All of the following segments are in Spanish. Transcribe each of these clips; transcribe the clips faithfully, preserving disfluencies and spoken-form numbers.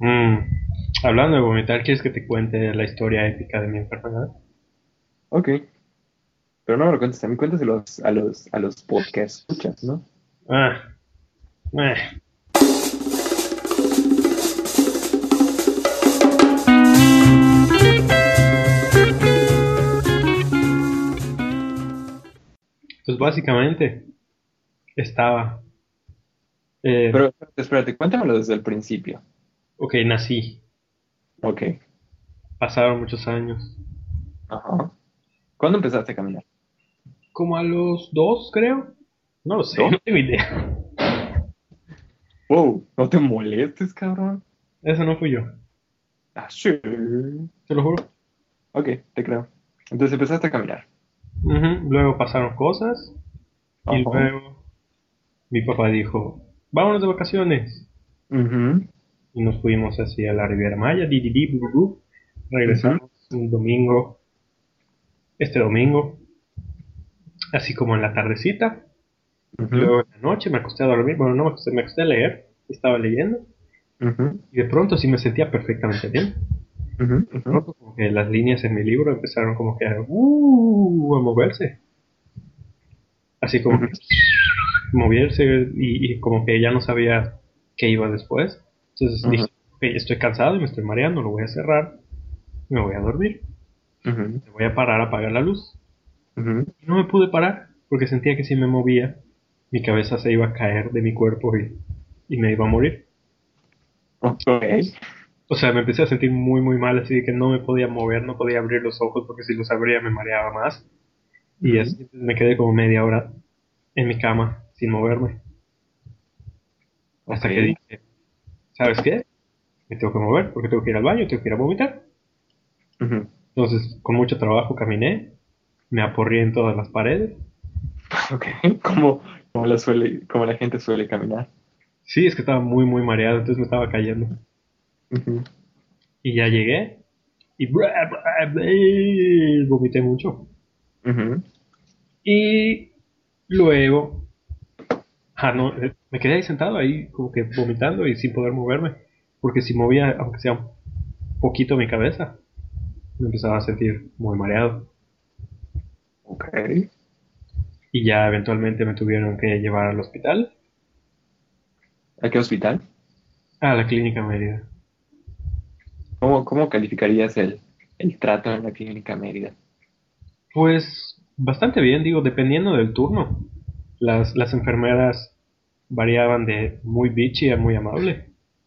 Mm, Hablando de vomitar, ¿quieres que te cuente la historia épica de mi enfermedad? Ok, pero no me lo cuentes a mí, cuéntaselo a los, a los, a los podcast escuchas, ¿no? Ah, eh. Pues básicamente estaba, eh, Pero espérate, espérate, cuéntamelo desde el principio. ok, nací, Ok, pasaron muchos años, ajá. ¿Cuándo empezaste a caminar? como a los dos, creo, no lo sé, ¿Dos? no tengo idea, Wow, no te molestes, cabrón. eso no fui yo, Ah, sí. te lo juro. Ok, te creo. Entonces empezaste a caminar. Ujú. Luego pasaron cosas y Ajá. luego mi papá dijo, vámonos de vacaciones. Mhm. Y nos fuimos hacia la Riviera Maya, di, di, di, bu, bu, bu. Mhm. Regresamos un domingo, este domingo, así como en la tardecita. Y Mhm. luego en la noche me acosté a dormir. Bueno, no me acosté, me acosté a leer. Estaba leyendo. Mhm. Y de pronto sí me sentía perfectamente bien. Mhm. De Mhm. pronto como que las líneas en mi libro empezaron como que a, uh, a moverse. Así como Mhm. que moverse y, y como que ya no sabía qué iba después. Entonces Mhm. dije, ok, estoy cansado y me estoy mareando, lo voy a cerrar. Me voy a dormir. Mhm. Me voy a parar a apagar la luz. Mhm. Y no me pude parar porque sentía que si me movía, mi cabeza se iba a caer de mi cuerpo y, y me iba a morir. Ok. O sea, me empecé a sentir muy, muy mal, así de que no me podía mover, no podía abrir los ojos porque si los abría me mareaba más. Y Mhm. así me quedé como media hora en mi cama sin moverme. Ok. Hasta que dije, ¿sabes qué? Me tengo que mover porque tengo que ir al baño, tengo que ir a vomitar. Mhm. Entonces, con mucho trabajo caminé, me aporrié en todas las paredes. Ok. Como, como la suele, como la gente suele caminar. Sí, es que estaba muy, muy mareado, entonces me estaba cayendo. Mhm. Y ya llegué y bra, bra, bra, y vomité mucho. Mhm. Y luego, ah, no, eh, me quedé ahí sentado, ahí como que vomitando y sin poder moverme, porque si movía, aunque sea un poquito mi cabeza, me empezaba a sentir muy mareado. Ok. Y ya eventualmente me tuvieron que llevar al hospital, ¿A qué hospital? a la clínica Mérida. ¿Cómo, cómo calificarías el, el trato en la clínica Mérida? Pues bastante bien, digo, dependiendo del turno. Las, las enfermeras variaban de muy bitchy a muy amable,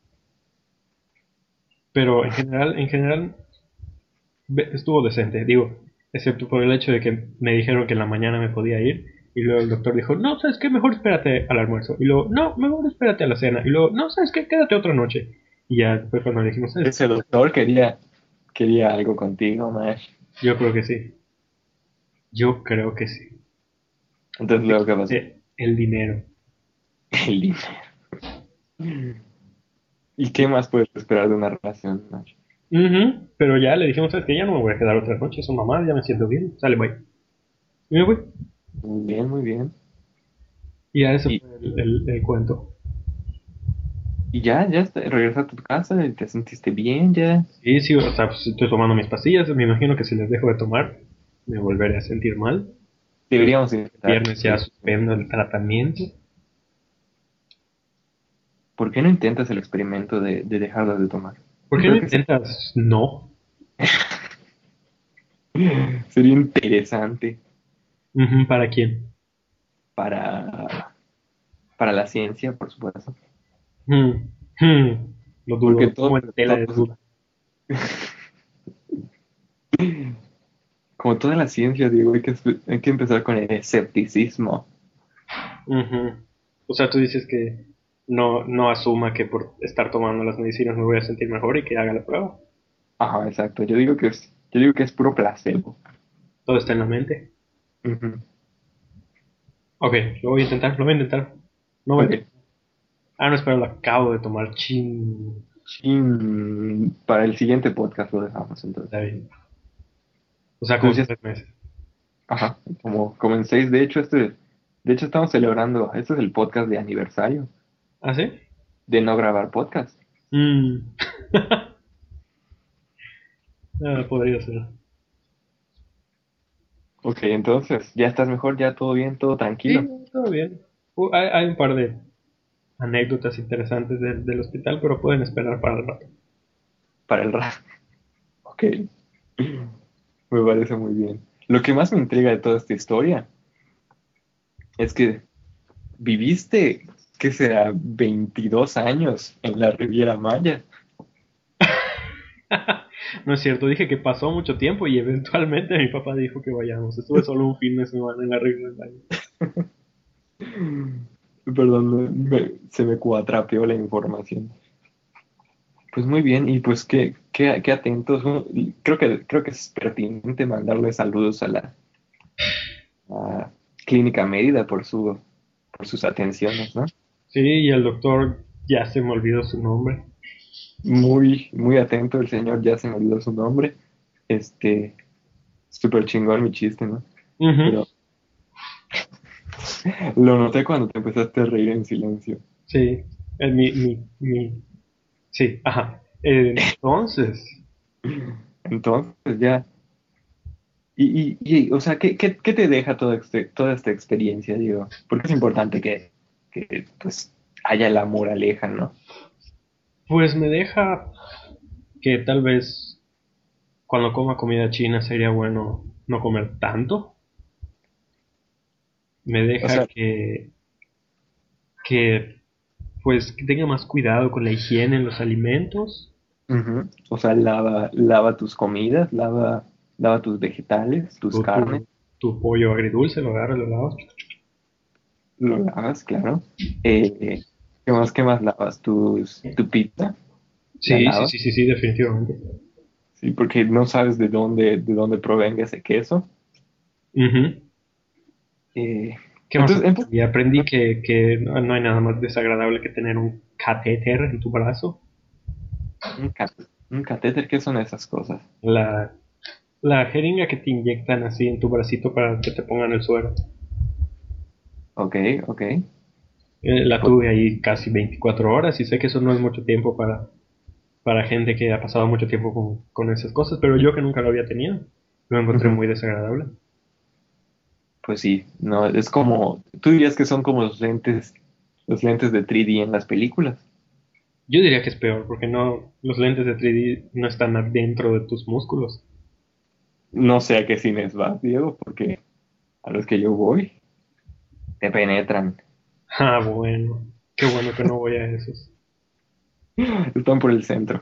pero en general, en general Ve- estuvo decente, digo, excepto por el hecho de que me dijeron que en la mañana me podía ir y luego el doctor dijo, no, ¿sabes qué? Mejor espérate al almuerzo. Y luego, no, mejor espérate a la cena. Y luego, no, ¿sabes qué? Quédate otra noche. Y ya fue cuando dijimos, ¿sabes qué? Ese doctor quería, quería algo contigo, Mash. Yo creo que sí. Yo creo que sí. Entonces, luego, ¿qué pasó? Eh, el dinero. El dinero. ¿Y qué más puedes esperar de una relación, Mash? Ujú. Pero ya le dijimos, ¿sabes qué? Ya no me voy a quedar otra noche, son mamás, ya me siento bien. Sale, bye. Y me fui. Muy bien, muy bien. Y ya ese Y, fue el, el- el cuento. y ya, ya está, regresaste a tu casa, y te sentiste bien, ya. Sí, sí, o sea, pues, estoy tomando mis pastillas. Me imagino que si les dejo de tomar, me volveré a sentir mal. Entonces, Deberíamos intentar. viernes ya el- suspendo el tratamiento. ¿Por qué no intentas el experimento de, de dejarlas de tomar? ¿Por Yo qué no creo que se- intentas no? sería interesante Ujú, ¿para quién? para, para la ciencia, por supuesto. Mm, mm, lo dudo, Porque lo todos, pongo en tela de todos duda. como toda la ciencia, digo, hay que, hay que empezar con el escepticismo. Ujú. O sea, tú dices que no, no asuma que por estar tomando las medicinas me voy a sentir mejor y que haga la prueba. Ajá, exacto. Yo digo que es, yo digo que es puro placebo. Todo está en la mente. Ujú. Ok, lo voy a intentar, lo voy a intentar. No voy a... Ok. Ah, no, espera, lo acabo de tomar. Chin. Chin, para el siguiente podcast lo dejamos entonces. Está bien. O sea, como Entonces tres ya, meses. ajá, como, como en seis, de hecho, este, de hecho estamos celebrando, este es el podcast de aniversario ¿Ah, sí? de no grabar podcast. Mm. Ah, podría ser. Ok, entonces, ya estás mejor, ya todo bien, todo tranquilo. Sí, todo bien. Uh, hay, hay un par de anécdotas interesantes del, del hospital, pero pueden esperar para el rato. Para el rato. Ok, me parece muy bien. Lo que más me intriga de toda esta historia es que viviste, ¿qué será? Veintidós años en la Riviera Maya. No es cierto, dije que pasó mucho tiempo y eventualmente mi papá dijo que vayamos. Estuve solo un fin de semana en la Riviera Maya. Perdón, me- se me cuatrapeó la información. Pues muy bien, y pues qué, qué, qué atentos. Bueno, y creo que, creo que es pertinente mandarle saludos a la a Clínica Mérida por su, por sus atenciones, ¿no? Sí, y el doctor ya se me olvidó su nombre. Muy, muy atento el señor, ya se me olvidó su nombre. Este, súper chingón mi chiste, ¿no? Ujú. Pero lo noté cuando te empezaste a reír en silencio. Sí, el, mi, mi, mi, sí, ajá. Entonces, Entonces ya, y, y, y, o sea, ¿qué, qué, qué te deja toda, este, toda esta experiencia, digo? Porque es importante que, que pues, haya la moraleja, ¿no? pues me deja que tal vez cuando coma comida china sería bueno no comer tanto. Me O deja sea, que, que pues que tenga más cuidado con la higiene en los alimentos. ujú. O sea, lava, lava tus comidas, lava, lava tus vegetales, tus Tu, carnes, tu, tu pollo agridulce lo agarras, lo lavas. lo lavas, claro. Eh, ¿qué más, qué más lavas? Tus, tu pizza, la Sí, sí, lavas. sí, sí, sí, definitivamente. Sí, porque no sabes de dónde, de dónde provenga ese queso. Ujú. Eh, ¿Qué más entonces, aprendí? entonces, Aprendí que, que no no hay nada más desagradable que tener un catéter en tu brazo. un, cat- un catéter, ¿qué son esas cosas? La, la jeringa que te inyectan así en tu bracito para que te pongan el suero. Ok, ok. Eh, la Pues, tuve ahí casi veinticuatro horas y sé que eso no es mucho tiempo para, para gente que ha pasado mucho tiempo con, con esas cosas, pero yo que nunca lo había tenido, lo encontré ujú, muy desagradable. pues sí, no, es como, tú dirías que son como los lentes, los lentes de tres D en las películas. Yo diría que es peor, porque no, los lentes de tres D no están adentro de tus músculos. No sé a qué cines vas, Diego, porque a los que yo voy te penetran. Ah, bueno, qué bueno que no voy a esos. Están por el centro.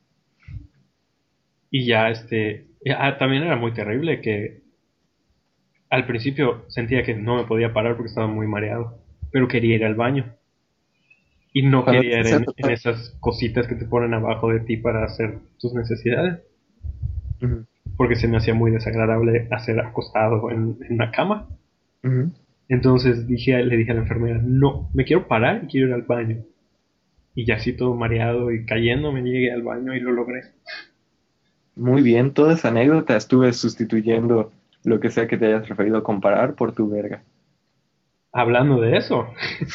Y ya, este, ah, también era muy terrible que al principio sentía que no me podía parar porque estaba muy mareado, pero quería ir al baño. Y no Cuando quería ir dices en, eso, en esas cositas que te ponen abajo de ti para hacer tus necesidades, ujú, porque se me hacía muy desagradable hacer acostado en, en la cama. ujú. Entonces dije, le dije a la enfermera, no, me quiero parar y quiero ir al baño. Y ya así todo mareado y cayendo me llegué al baño y lo logré. Muy bien, toda esa anécdota estuve sustituyendo lo que sea que te hayas referido a comparar por tu verga. Hablando de eso,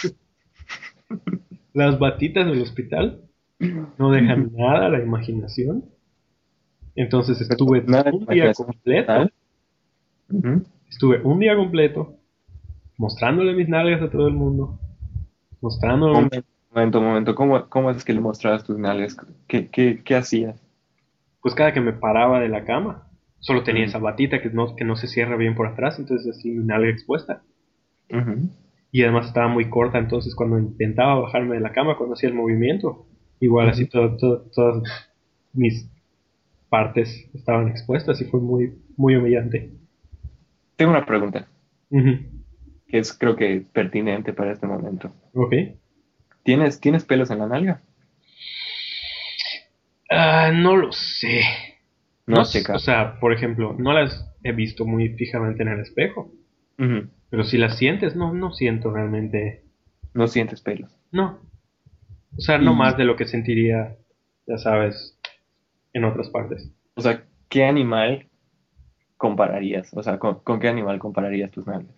las batitas del hospital no dejan nada a la imaginación. Entonces estuve Nada de un día imaginación completo, total. Ujú. estuve un día completo mostrándole mis nalgas a todo el mundo, mostrándome, Momento, momento, momento. ¿Cómo, cómo es que le mostrabas tus nalgas? ¿Qué, qué, qué hacías? pues cada que me paraba de la cama, solo tenía Ujú, esa batita que no, que no se cierra bien por atrás, entonces así mi nalga expuesta. ujú, Y además estaba muy corta, entonces cuando intentaba bajarme de la cama, cuando hacía el movimiento, igual así ujú. todo, todo- todas mis partes estaban expuestas y fue muy, muy humillante. Tengo una pregunta Ujú. que es creo que pertinente para este momento. Ok. ¿Tienes, ¿tienes pelos en la nalga? Ah, no lo sé. No No, has s- o checado. sea, por ejemplo, no las he visto muy fijamente en el espejo, Ujú. pero si las sientes, no, no siento realmente, No sientes pelos. no. O sea, no Y, más de lo que sentiría, ya sabes, en otras partes. o sea, ¿qué animal compararías? O sea, ¿con, con qué animal compararías tus nalgas?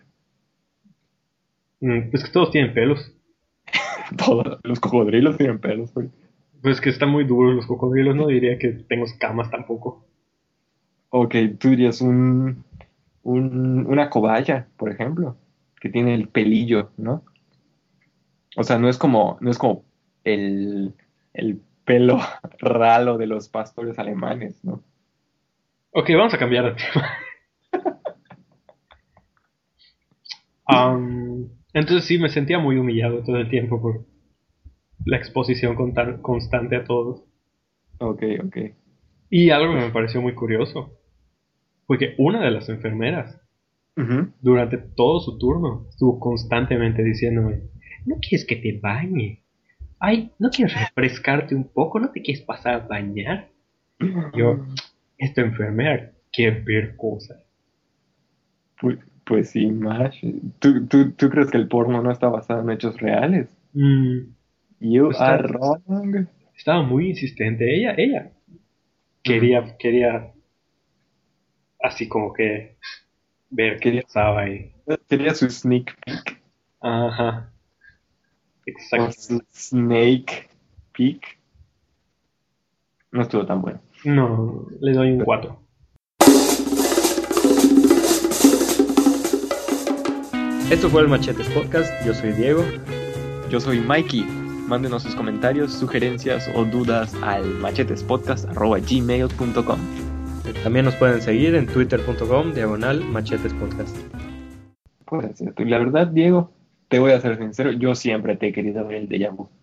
Mm, es que todos tienen pelos. Todos los cocodrilos tienen pelos, güey. Pues que están muy duros los cocodrilos, no diría que tengo escamas tampoco. Ok, tú dirías un, un, una cobaya, por ejemplo, que tiene el pelillo, ¿no? O sea, no es como, no es como el, el pelo ralo de los pastores alemanes, ¿no? Ok, vamos a cambiar de tema. Am, entonces sí, me sentía muy humillado todo el tiempo por la exposición contan- constante a todos. Ok, ok. Y algo que me pareció muy curioso fue que una de las enfermeras, Ujú. durante todo su turno, estuvo constantemente diciéndome, ¿no quieres que te bañe? Ay, ¿no quieres refrescarte un poco? ¿No te quieres pasar a bañar? Yo, esta enfermera quiere ver cosas. Pues, pues sí, Mash. ¿Tú, tú, ¿tú crees que el porno no está basado en hechos reales? Mm, You pues are está- wrong. estaba muy insistente. Ella, ella Mm. quería, quería así como que ver qué Quería, pasaba ahí. quería su sneak peek Ajá, o su exactamente. snake peek. No estuvo tan bueno. No, le doy un cuatro. Esto fue el Machetes Podcast. Yo soy Diego. Yo soy Mikey. Mándenos sus comentarios, sugerencias o dudas al machetespodcast arroba gmail punto com. También nos pueden seguir en twitter punto com diagonal Machetes Podcast. Puede ser. Y la verdad, Diego, te voy a ser sincero, yo siempre te he querido ver el déjà vu.